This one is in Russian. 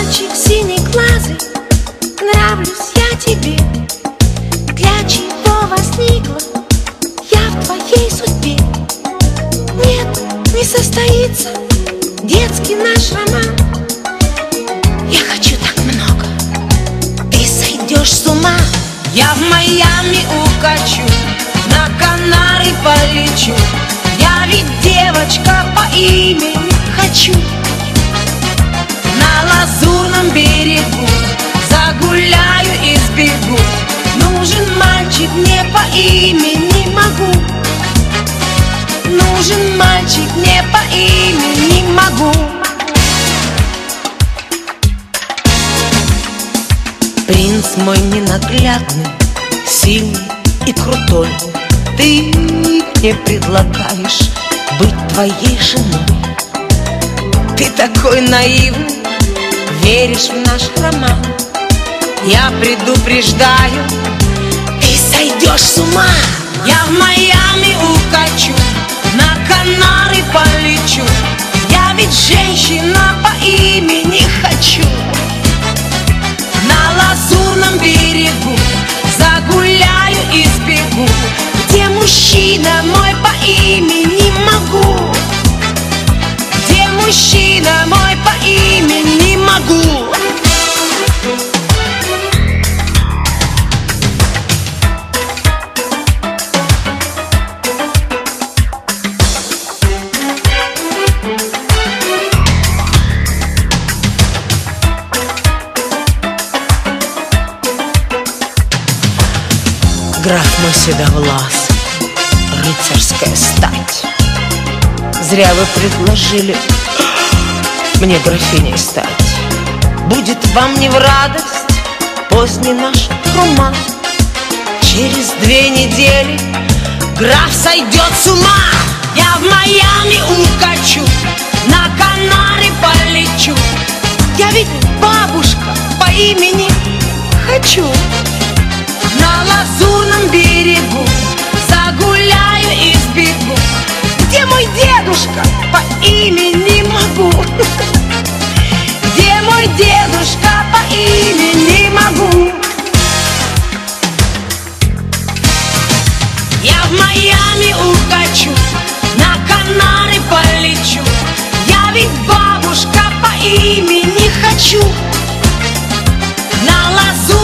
мальчик синеглазый, нравлюсь я тебе. Для чего возникла я в твоей судьбе? Нет, не состоится детский наш роман. Я хочу так много, ты сойдешь с ума. Я в Майами укачу, на Канары полечу. Я ведь девочка по имени хочу. На Лазурном берегу загуляю и сбегу. Нужен мальчик мне по имени Могу. Нужен мальчик мне по имени Могу. Принц мой ненаглядный, сильный и крутой, ты мне предлагаешь быть твоей женой. Ты такой наивный, веришь в наш роман. Я предупреждаю, ты сойдешь с ума. Я в Майами укачу, на Канары полечу. Я ведь женщина по имени хочу. На Лазурном берегу загуляю и сбегу. Где мужчина мой по имени Могу? Где мужчина мой по имени Могу? Граф мой седовлас, рыцарская стать, зря вы предложили мне графиней стать. Будет вам не в радость поздний наш роман. Через 2 недели граф сойдет с ума. Я в Майами укачу, на Канары полечу. Я ведь бабушка по имени Хочу. На Лазурном берегу загуляю и сбегу. Где мой дедушка по имени Могу? Где мой дедушка по имени Могу? Я в Майами укачу, на Канары полечу. Я ведь бабушка по имени Хочу. На Лазурном